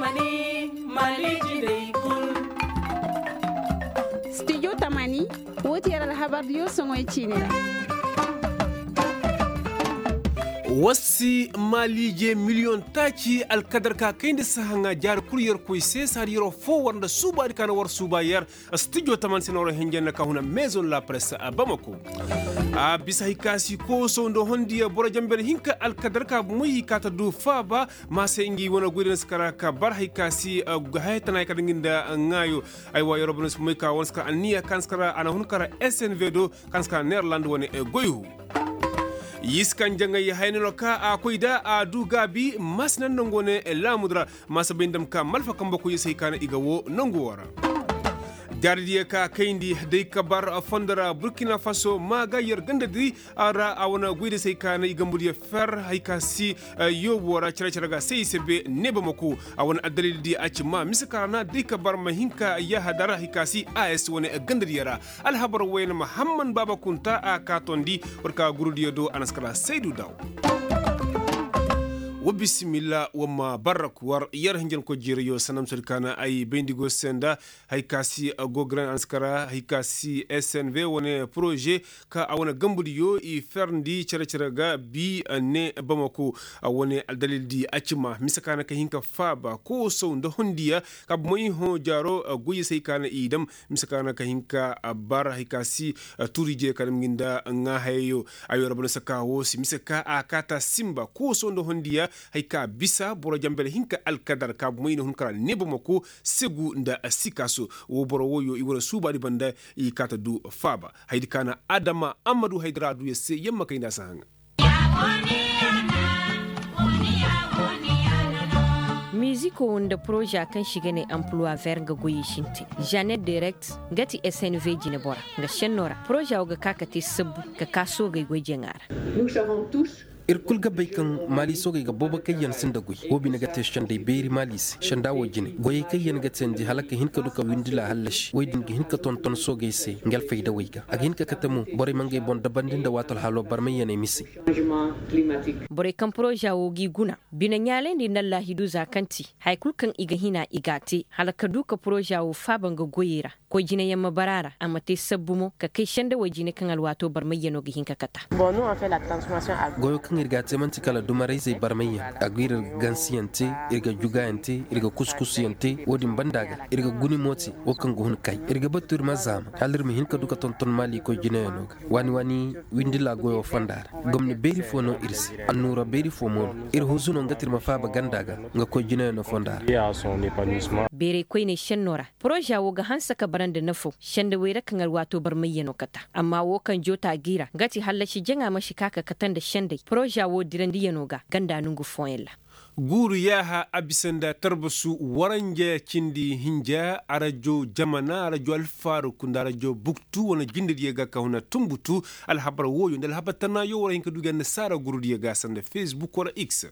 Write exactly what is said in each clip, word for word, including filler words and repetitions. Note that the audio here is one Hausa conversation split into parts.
Tamani Mali jinai kul. Studio Tamani wote yara habar yo songoy chine. wasi malije miliyon taci alkadar ka kainde sahanga jar kuryer koy sesar yoro fo wanda suba kana war suba yar studio taman sinoro henjen ka huna maison la presse a Bamako a bisa hikasi ko so ndo hondiya boro jambel hinka alkadar ka muy kata du faba ma se ngi wona gurin skara ka bar hikasi haytana ka dinginda ngayo ay wa yoro bonus muy ka wonska aniya kanskara ana hunkara S N V do kanskara Netherland woni e goyu yiskan jangay haynelo ka a koyda a duga bi masnan nongone e lamudra masa bindam ka malfa kambo ko yisay kana igawo nongo wara jardiye ka kayndi dey kabar fondara Burkina Faso maga yer gandadi ara awana guide say kana igambudi fer haykasi yobo wara cira ga sey sebe neba mako awana adalil di acima miskarana dey kabar mahinka ya hadara haykasi A S woni gandadi yara alhabar wayna Muhammad Baba Kunta a katondi warka gurudiyo do anaskala Seydou Daw wa bismillah wa ma barak war yar hinjan ko jiriyo sanam sulkana ay bendigo senda hay kasi go grand anskara hay kasi S N V woni projet ka awona gambudi yo i ferndi cere cere ga bi ne Bamako woni dalil di acima misakana ka hinka faba ko so ndo hondiya ka moy ho jaro guyi sey kana idam misakana ka hinka bar hay kasi turije kanam ginda nga hayo ayo rabona saka wo si misaka akata simba ko so ndo hondiya haika bisa boro jambele hinka alkadar ka moyno hunkara nebo mako segu nda sikaso wo boro woyo i wora suba di banda i kata du faba haydi kana Adama Amadou Haydara du yesse yemma kayna sahanga Musico wanda proja kan shiga ne emploi vert ga goyi shinti Janet Direct gati S N V jinebora ga shenora proja ga kakati sabu ka kaso ga goyi ngara Nous savons tous irkul gabay kan mali sogay ga boba kayyan sin da goy wobi naga te shande beri malis shanda wo jine goy kayyan ga tsendi halaka hinka duka windila halash way din hinka ton ton sogay se ngel fayda wayga ak hinka katamu bore mangay bon dabandin da watal halo barmay yene misi changement climatique. bore kan proja wo gi guna bina nyale ni nalla hidu zakanti hay kulkan iga hina igati halaka duka proja wo faban ga goyira ko jine yamma barara amma te sabbumo ka kai shanda wo jine kan alwato barmay yeno ga hinka kata Bon, nous on fait la transformation à goyo kan irga temanti kala dumarai zai barmayya agwir gansiyante irga jugayante irga kuskusiyante wodin bandaga irga guni moti wakan gohun kai irga batur mazama halir mi hinka duka tonton mali ko jinayano wani wani windila goyo fandar gomni beri fono irsi annura beri fomo ir huzuno ngatir mafaba gandaga nga ko jinayano fandar à son épanouissement. bere koy ne shennora proja wo ga hansa ka baranda nafo shanda wera kan alwato barmay yeno kata amma wo kan jota gira gati hallashi jenga mashi kaka katan da shande proja wo dirandi yanoga ganda nungu foyella guru yaha abisanda tarbasu waranje cindi hinja arajo jamana arajo alfaru kunda arajo buktu wana jindi yega kahuna tumbutu alhabar woyo ndal habatana yo wara hinka dugan sara guru yega sanda Facebook wala X.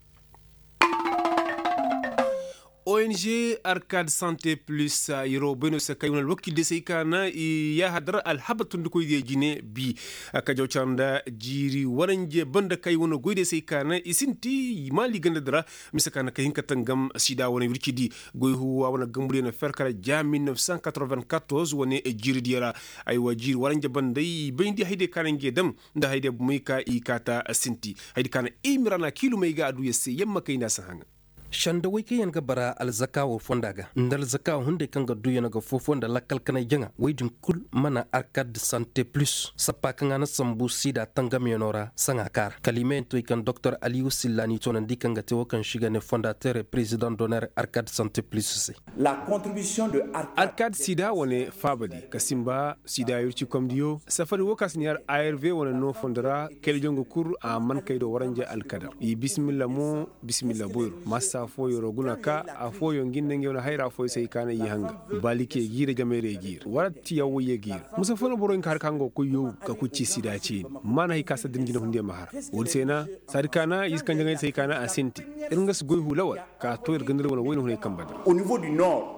O N G Arcade Santé Plus yoro beno sa kayuna wakil de seykana ya hadra al habatun ko de jine bi ka jawchanda jiri waranje banda kayuna goyde seykana isinti mali ganda dra misakana kayin katangam sida wona wirkidi goy huwa wana gambure na ferkara ja mille neuf cent quatre-vingt-quatorze woni e jiri diara ay wajiri waranje banda bendi hayde kanange dam nda hayde muyka ikata sinti hayde kana imirana kilo mega adu yesse yamma kayna sahanga shanda wai kayan ga bara alzakawo fondaga ndal zakawo hunde kanga duyana ga fofon da lakal kana janga waidin kul mana Arcade Santé Plus sapa kanga na sambu sida tangam yonora sanga kar kalimento ikan Docteur Aliou Sillani tonan dikanga te wakan shiga ne fondateur et président d'honneur Arcade Santé Plus. La contribution de Arcade sida wone fabadi kasimba sida yurci komdiyo safari wokas niar A R V wona no fondara kel jongo kur a man kaydo waranje alkadar i bismillah mo bismillah boyro massa foyo roguna ka a foyo ginne ngewna hayra foyo sey kana yi hanga balike gira jamere gir warati yawo ye gir musa fono boro kar kango ko yow ka ku ci sida ci mana hay kasa din gina hunde mahar wol sena sarkana iskan jangay sey kana a senti irngas goy hu lawal ka to ir gandal wala woyno hunay kambada au niveau du nord.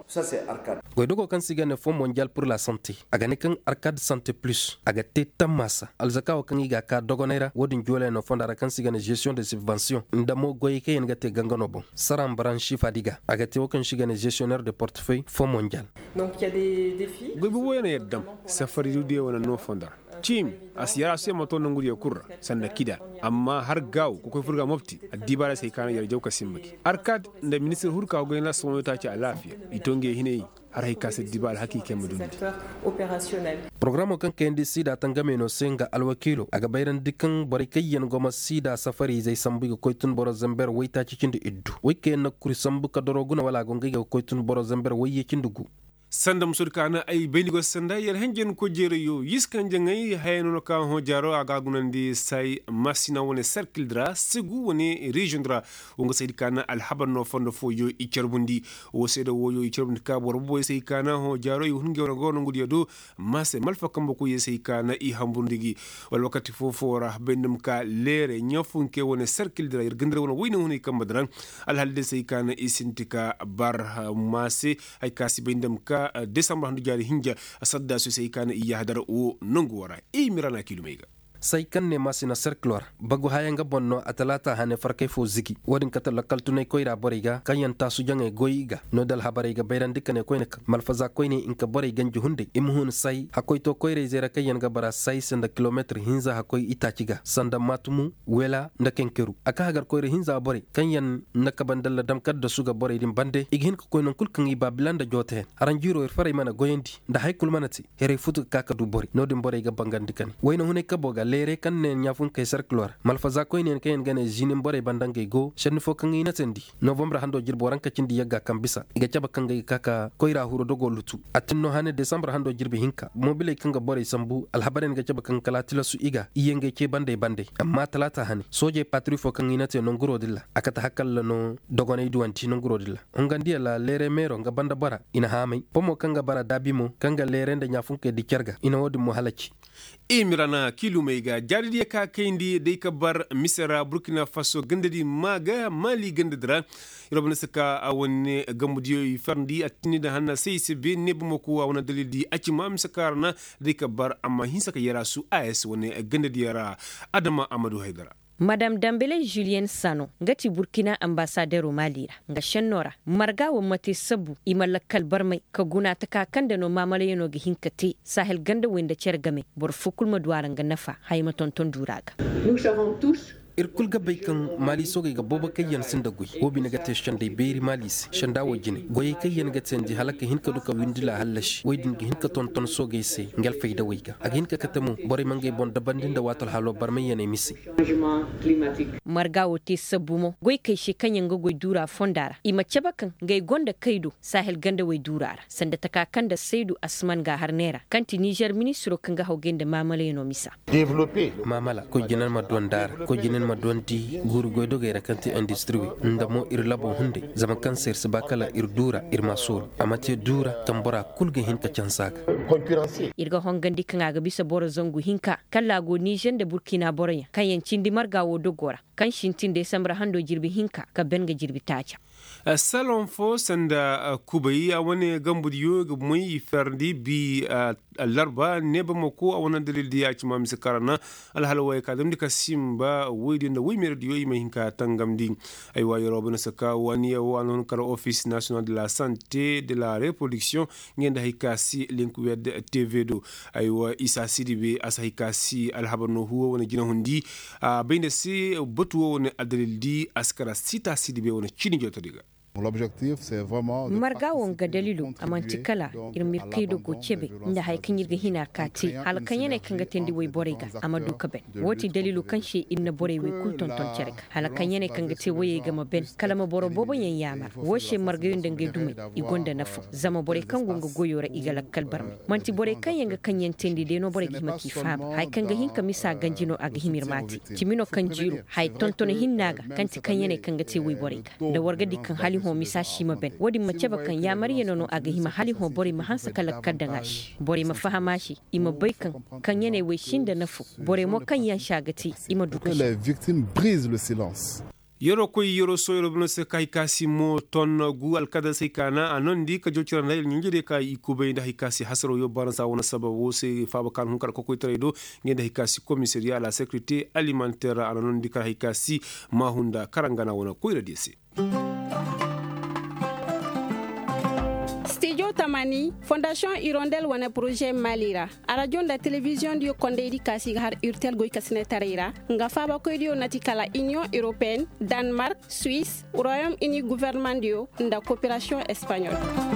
Ça c'est Arcade. Goidogo kan sigane Fonds mondial pour la santé. Agane kan Arcade Santé Plus. Aga te tamasa. Alzaka o kan iga ka dogonera wodin jole no fondara kan sigane gestion de subvention. Ndamo goye ke yengate gangano bon. Saram branchi fadiga. Aga te o kan sigane gestionnaire de portefeuille Fonds mondial. Donc il y a des défis. gobe woyana yeddam safari du de wona no fondara tim asiyara se moto nanguri ya kurra sanda kida amma har gaw ko koy furga mofti adibara sai kana yar jawka simmaki Arcade nda ministre hurka go ina so ta ci alafiya itonge hinei har hay kase dibal hakike mudundi opérationnel. Programo kan kendi sida tangame no senga alwakilo aga bayran dikan bari kayyan goma sida safari zai sambu go koytun boro zamber wayta cikin iddu wayke na kuri sambu ka doroguna wala go ngai go koytun boro zamber wayye cindugu sanda musur kana ay benigo sanda yel henjen ko jere yo yiskan jangay hayno no kan ho jaro aga gunandi say masina woni cercle dra segu woni region dra wonga saydi kana al habanno fondo fo yo icerbundi o sedo wo yo icerbundi ka bor boy sey kana ho jaro yo hunge wona gono ngudi do masse malfa kambo ko yesey kana i hambundigi wal wakati fo fora bendum ka lere nyofunke woni cercle dra yir gendre wona woni honi kamba dran al halde sey kana isintika bar masse ay kasi bendum ka décembre handu jari hinja sadda so sey kana iya hadara o nongu wara e mirana kilomega sai kan ne masina circular bagu hayanga bonno atalata hane farkay fo zigi wadin kata lakal tunay koyra boriga kayan tasu jange goyiga no dal habariga bayran dikane koyne malfaza koyne inka bori ganju hunde imhun sai hakoy to koyre zera kayan ga bara sai sanda kilometer hinza hakoy itachiga sanda matumu wela ndakenkeru aka hagar koyre hinza bori kayan nakabandalla damkad da suga bori dim bande ighin ko koynon kulkan iba bilanda jote aranjiro er faray mana goyendi nda hay kulmanati here futu kaka du bori no dim bori ga bangandikani wayno hune kaboga lere kan ne nyafun kay circular malfaza koy ne kayen gane jinin bore bandange go shen fo kan ina tendi november hando jirbo ranka cindi yagga kan bisa iga caba kan ga kaka koyra huro dogo lutu atinno hane december hando jirbi hinka mobile kan ga bore sambu alhabaren ga caba kan kala tilasu iga iyenge ke bande bande amma talata hane soje patri fo kan ina te non guro dilla akata hakkal no dogone duwanti non guro dilla on gandi la lere mero nga banda bara ina hamai pomo kan ga bara dabimo kan ga lere nda nyafun ke di kerga ina wodi mo halaci imirana kilumega jaridi ka kendi de ka bar misra burkina faso gandadi maga mali gandadra robna saka awonne gamudiyo farndi atini da hanna sey se be nebmo ko awona dalili aci mam sakarna de ka bar amma hinsa ka yara su as wonne gandadi yara adama amadou haidara Madame Dambele Julien Sano ngati Burkina ambassadeur Malira nga shannora marga wa mate sabu imalakal barmai ka guna ta kakanda no mamale yeno gi hinkati sahel ganda wenda cergame bor fukul madwara nga nafa hayma tonton duraga Nous savons tous irkul gabay kan mali soge ga boba kayan sinda goy wobi naga te shande beri malis shanda wajine goy kayan ga tsendi halaka hinka duka windila halash waydin gi hinka ton ton soge se ngel fayda wayga ak hinka katamu bore mangay bon dabandin da watal halo barmay yene misi changement climatique. marga wote sabumo goy kai shi kanyan ga goy dura fondara ima cabakan ngay gonda kaido sahel ganda way durara sanda takakanda saidu asman ga harnera kanti Niger ministro kan ga hawgende mamale no misa Développer mamala ko jinan ma don dar ko jinan ma donti guru goy doge rakanti industry ndamo ir labo hunde zaman cancer sabakala ir dura ir masol amate dura tambora kulge hinka cansaga concurrencier. irga hongandi kan aga bisa boro zongu hinka kala go Niger da Burkina Boroya kan yancin di marga wo dogora kan shintin December hando jirbi hinka ka benga jirbi tacha salon fo sanda kubai a wani gambudiyo ga mai fardi bi larba ne ba mako a wani dalil da ya ci ma misa karana alhalwa ka dam dika simba wai da wai mer diyo mai hinka tangamdi ai wa yoro saka wani ya wani kar office national de la santé de la reproduction ngenda hikasi linkwed tv do ai wa isa sidibe asa hikasi alhabano huwa wani gina hundi bayna si botu wani adalil di askara sita sidibe wani chini jotodiga. L'objectif c'est vraiment marga wonga dalilu amantikala irmir kaido go chebe inda haikan yirga hina kati halkan yana kan ga tendi way borega amadu kaben woti dalilu kan she inna bore way kulton ton cerga halkan yana kan ga te waye ga maben kalama boro bobo yan yama woshe marga yunda ngai dume igonda nafu zama bore kan gonga goyora igala kalbarme manti bore kan yanga kan yan tendi de no bore gi maki fam haikan ga hinka misa ganjino aga himir mati timino kan jiru hay tonton hinnaga kanti kan yana kan ga te way borega da warga dikkan hali ho misashi maben wodi mace bakan ya mariya nono aga hima hali ho bori ma hansa kala kadanga shi bori ma fahama shi ima baikan kan yana wai shin da nafu bori mo kan yan shagati ima duka les victimes brisent le silence. yoro koy yoro so yoro bino se kay kasi mo ton gu alkada se kana anon di ka jotira na nyingide ka ikube nda hikasi hasaro yo baransa wona sababu se faba kan hunkar ko koy tredo ngenda hikasi commissariat à la sécurité alimentaire anon di ka hikasi mahunda karangana wona koy redisi Studio Tamani, Fondation Hirondelle wana projet Malira. A radio da télévision dio konde di kasi har urtel goy kasine tarira. Nga faba koy dio natikala Union Européenne, Danemark, Suisse, Royaume-Uni gouvernement dio nda coopération espagnole.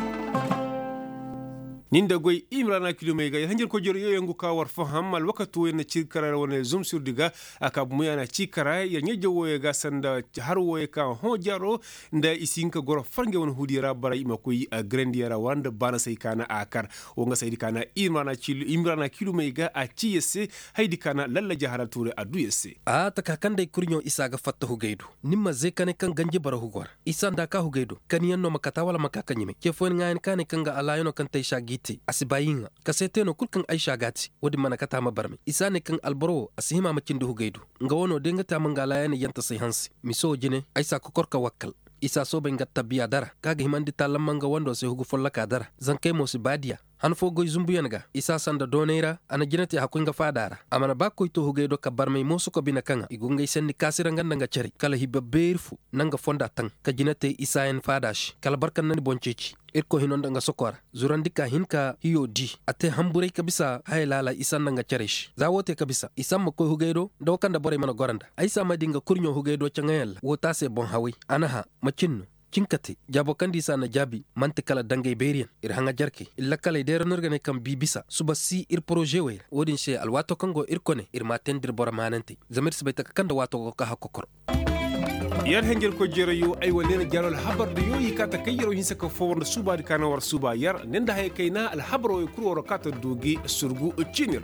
ninda goy imrana kilomega ya hanjir ko jor yo yangu ka war faham al wakatu en ci karara wona zoom sur diga aka muyana ci kara ya nyeje woye ga sanda har woye ka ho jaro nda isinka goro fange won hudira bara ima koy grandiera wanda bana sai kana akar o nga sai kana imrana kilo imrana kilomega a ci yesse haydi kana lalla jahara ture adu yesse a ta kakande kurnyo isa ga fatta hugaido nimma ze kane kan ganje bara hugwar isa nda ka hugaido kan yanno makata wala makaka nyime ke fon ngayen kane kanga alayono kan tay shagi asibayinga kaseteno kulkan aisha gati wadi mana kata ma barmi isane kan alboro asihima makin du hugaidu nga wono denga ta mangala yana yanta sai hansi miso jine aisa kokorka wakkal isa so ben gatta biya dara kaga himandi talamanga wando sai hugu follaka dara zankai mo si badia han fo goy zumbu yanga isa sanda donera ana jinati hakunga fadara amana bakko to hugaido ka barmay mo suko bina kanga igunga senni kasira nganda nga ceri kala hibba berfu nanga fonda tan ka jinate isa en fadash kala barkan nani bonceci irko hinonda nga sokora zurandika hinka hiyo di ate hambure kabisa haylala isa nanga ceresh zawote kabisa isa makko hugaido do kanda bore mana goranda aisa madinga kurnyo hugaido changayal wota se bon hawi anaha macinno kinkati jabo kandi sana jabi mante kala dangay berian ir hanga jarke illa kala dera norgane kam bibisa suba si ir projet we wodin she alwato kango ir kone ir matendir bora manante zamir sibay tak kanda wato ko ka hakokor yar hengel ko jero yo ay walena jalol habar de yo yikata kayro hinsa ko fowon suba kana war suba yar nenda hay kayna al habro e kuro kata dogi surgu chinir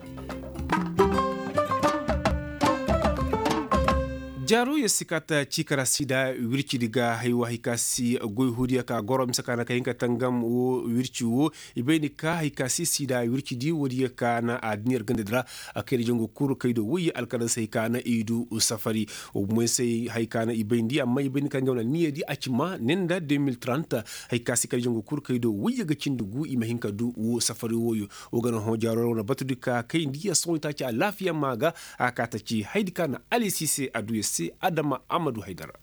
jaro ya sikata cikara sida wirci diga haiwa hikasi goy hudiya ka gorom sakana ka hinka tangam wo wirci wo ibeni ka hikasi sida wirci di wodiya ka na adnir gandidra akere jongo kuru kaydo wuyi alkada sai kana idu safari o mo sai haikana ibendi amma ibeni kan gawna niye di acima nenda deux mille trente hikasi kay jongo kuru kaydo wuyi ga cindugu ima hinka du wo safari woyo o gana ho jaro na batudika kay ndiya sonta ci lafiya maga akata ci haidika na ali sise adu Adama Amadou Haidara.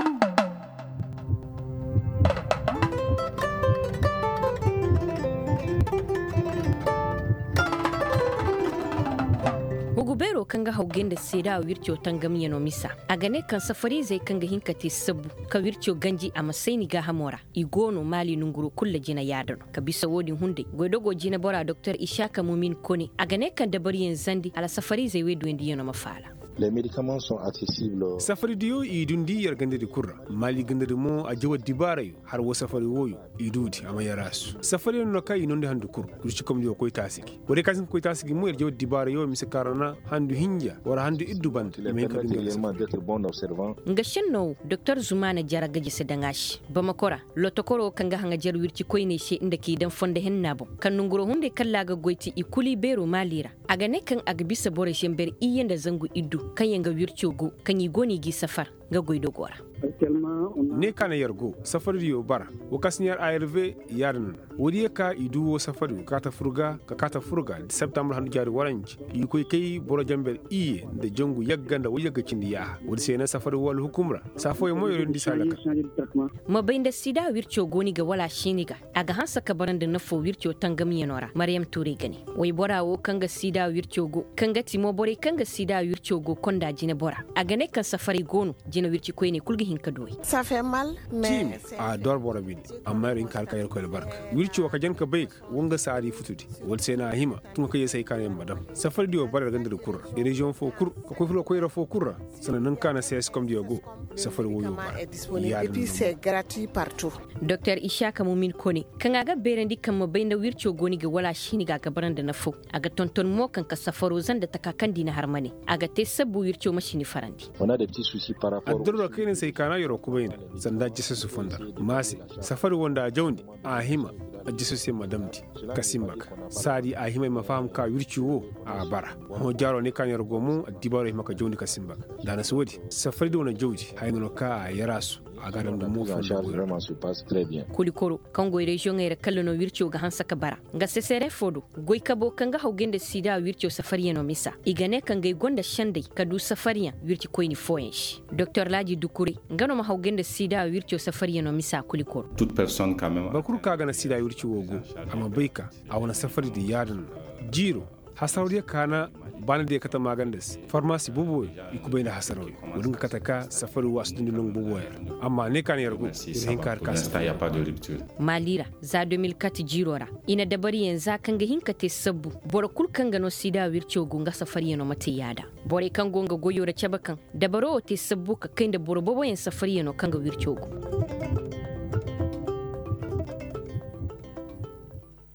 Hugubero kanga haugenda sida wircho tangamiya no misa agane kan safari zai kanga hinkati sabu ka wircho ganji a masaini ga hamora igono mali nunguru kulla jina yadano ka bisa wodin hunde godogo jina bora Dr Ishaka Mumin Kone agane kan dabariyen zandi ala safari zai wedu ndi yana mafala. Les médicaments sont accessibles. Safari diyo idundi yar gande di kurra mali gande di mo a jawa dibarayo har wo safari woyo idudi ama yarasu safari no kai nonde handu kur kurci kom diyo koy tasiki wode kasin koy tasiki mo yar jawa dibarayo mi se karana handu hinja wara handu iddu band mais ka d'être bon observant ngashenno Dr Zumana Jara gaji sedangashi bamakora lotokoro kanga hanga jar wirci koy ne she inda ki dan fonde hennabo kan nunguro hunde kallaga goyti ikuli bero malira aga ne kan aga bisa bore shember iyenda zangu iddu kan yanga wircogo kan yi goni gi safar ga goido gora ne kana yargo safar diyo bara wo kasniyar A R V yarn wodi ka idu wo safar ka ta furga ka ka ta furga september handu jari waranci yi koy kay boro jamber iye da jongu yagganda wo yagga cindi ya wodi sena safar wal hukumra safo mo yoro ndi salaka ma bainda sida wirco goni ga wala shiniga aga hansa ka baranda na fo wirco tangam yenora Maryam Toure gani way bora wo kanga sida wirco go kanga timo bore kanga sida wirco go konda jina bora aga ne kan safari gonu jina wirci koy ne kulgi hinka doy ça fait mal mais a dor bora bin amma rin kal kayar ko barka wirci wa ka janka bayk wonga sari futudi wol sena hima tun ko yesay kan madam safari diwo bara ganda de kur region fo kur ko flo ko yero fo kurra sana nan kana ses comme diogo safari wo yo et puis c'est gratuit partout. Dr Ishaka Mumin Kone kan aga berendi kan mo bainda wirco goni ga wala shini ga gabaranda na fo aga tonton mo kan ka safaro zanda takakandi na harmane aga te sabu wirco mashini farandi on a des petits soucis par rapport addurra kainin sai kana yoro kubaina sanda jisa su fondar masi safari wanda jawndi a hima a jisu sai madamdi kasimbaka sadi a hima mafaham ka yurciwo a bara ho jaro ne kan yargo mu dibaro maka jawndi kasimbaka dana sodi safari da wannan jawdi hayno ka a yarasu a garan da mu fanda kulikoro kan goy region era kallo wircio ga hansa ka bara ga sesere fodo goy kabo kan ga hawgende sida wircio safari no misa igane kan ga gonda shande kadu safariya wirci koyni foyenshi docteur Laji Dukure ngano ma hawgende sida wircio safari no misa kulikoro toute personne quand même bakuru ka ga na sida wirci wogo amma baika a wani safari da yadin jiro hasaruriya kana bana da kata magandas pharmacy bubu ikubai na hasaroi wurin kata ka safari wasu dindin bubu amma ne kan yargo irin kar ka malira za deux mille quatre jirora ina dabari yanzu kan ga hinka te sabbu bora kul kan ga no sida wircho gunga safari no mate yada bore kan gonga goyo da cabakan dabaro te sabbu ka kai da boro bobo yan safari no kan ga wircho